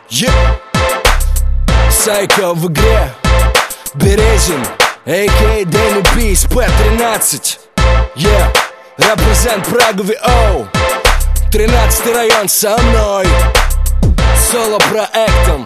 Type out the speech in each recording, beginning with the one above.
Сайко в игре. Березин, а.к.а. Дэнни Пис, П-13. Репрезент Прага ВО. 13-й район со мной. Соло-проектом.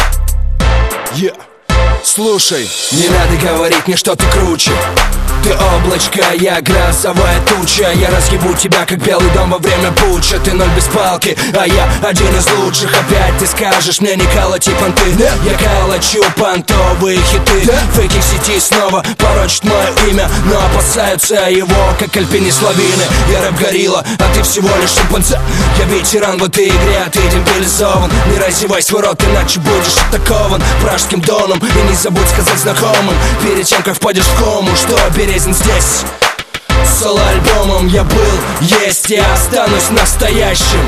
Слушай, не надо говорить мне, что ты круче. Ты облачко, я грозовая туча. Я разъебу тебя, как Белый дом во время путча. Ты ноль без палки, а я один из лучших. Опять ты скажешь мне не колоти понты. Я колочу понтовые хиты. Фейки в сети снова порочат мое имя, но опасаются его, как альпинист лавины. Я рэп-горилла, а ты всего лишь шимпанзе. Я ветеран в этой игре, а ты демобилизован. Не разевай свой рот, иначе будешь атакован пражским доном. И не забудь сказать знакомым перед тем, как впадешь в кому, что Березин здесь. Соло-альбомом я был, есть и останусь настоящим.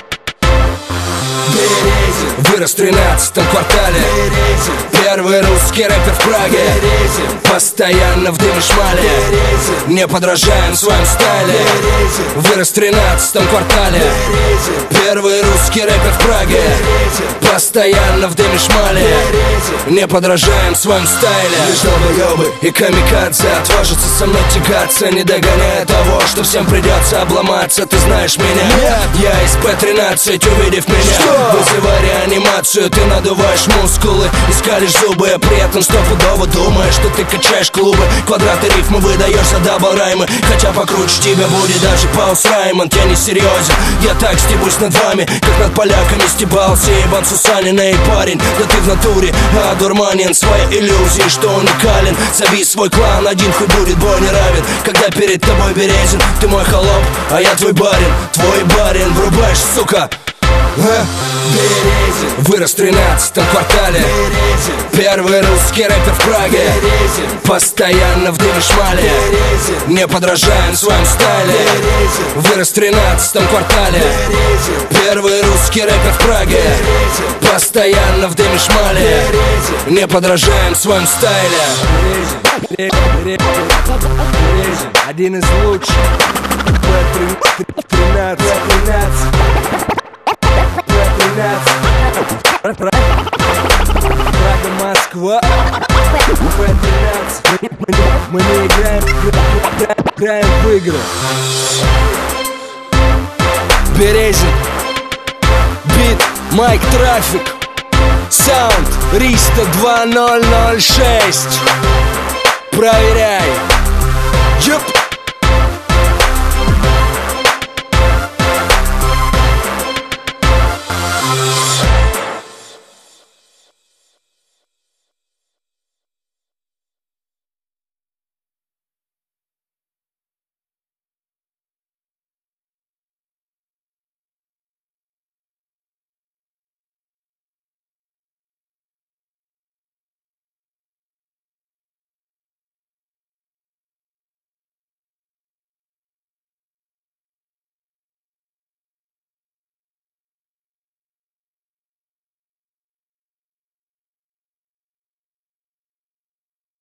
Березин. Вырос в 13-м квартале. Березин. Первый русский рэпер в Праге. Березин. Постоянно в дым и шмале. Березин. Не подражаем в своем стайле. Березин. Вырос в 13-м квартале. Березин. Первый русский рэпер в Праге. Березин. Постоянно в дым и шмале. Березин. Не подражаем в своем стайле. Лишь долбоёбы и камикадзе отважатся со мной тягаться, не догоняя того, что всем придется обломаться. Ты знаешь меня, я из П-13, увидев меня, вызывай реанимацию. Ты надуваешь мускулы и скалишь зубы, а при этом стопудово думаешь, что ты качаешь клубы. Квадраты рифмы выдаешь за дабл-раймы, хотя покруче тебя будет даже Паус Раймонд. Я не серьезен, я так стебусь над вами, как над поляками стебался Иван Сусанин. Эй, парень, да ты в натуре одурманен своей иллюзией, что уникален. Зови свой клан, один хуй будет бой не равен. Когда перед тобой Березин, ты мой холоп, а я твой барин. Твой барин, врубаешь, сука. Березин. Вырос в 13-м квартале. Березин. Первый русский рэпер в Праге. Березин. Постоянно в дым и шмале. Березин. Не подражаем в своем стайле. Березин. Вырос в 13-м квартале. Березин. Первый русский рэпер в Праге. Березин. Постоянно в дым и шмале. Березин. Не подражаем в своем стайле. Березин. Один из лучших. П-13. Прага, Москва. П-13. Мы не играем в игры. Березин. Бит, майк, трафик. Саунд, Риста 2006. Проверяй.